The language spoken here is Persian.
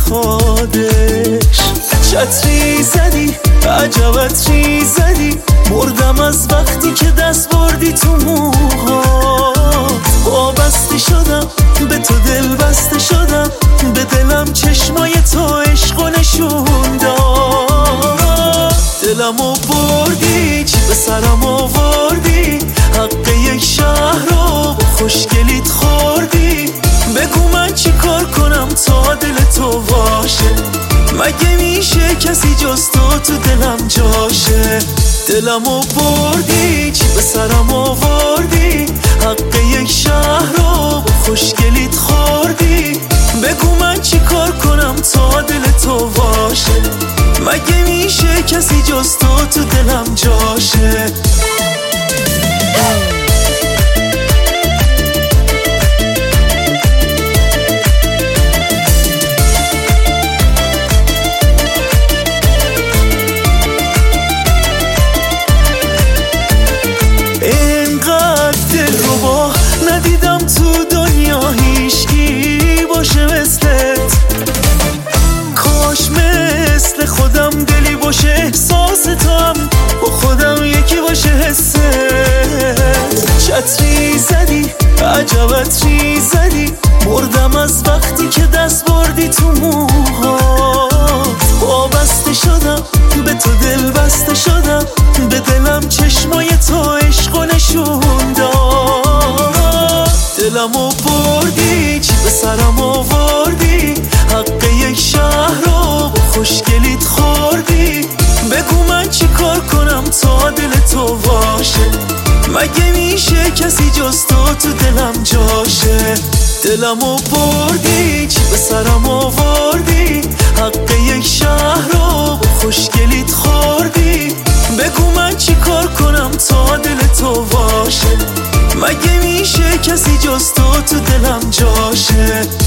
میخوادش. چتری زدی عجب عطری زدی، مردم از وقتی که دست بردی تو موها. وابسته شدم به تو، دل بسته شدم به دلم، چشمای تو عشقو نشون داد. دلمو بردی چی به سرم آوردی، حق یک شهر رو خوشگلیت خوردی. بگو من چی کار کنم تا دل تو باشه، مگه میشه کسی جز تو دلم جاشه. دلمو بردی چی به سرم آوردی، حق یک شهر رو خوشگلیت خوردی. بگو من چی کار کنم تا دل تو باشه، مگه میشه کسی جز تو دلم جاشه. ندیدم تو دنیا هیچکی باشه مثلت، کاش مثل خودم دلی باشه احساس تو هم با خودم یکی باشه حست. چتری زدی عجب عطری زدی، مردم از وقتی که دست بردی تو موها. وابسته شدم به تو، دل بسته شدم به دلم، چشمای تو عشقو نشون داد. دلمو بردی چی به سرم آوردی، حق یک شهر رو خوشگلیت خوردی. بگو من چی کار کنم تا دل تو باشه، مگه میشه کسی جز تو دلم جاشه. دلمو بردی چی به سرم آوردی، حق یک شهر رو خوشگلیت خوردی. بگو من چی کار کنم تا دل تو باشه، مگه میشه کسی جز تو دلم جاشه.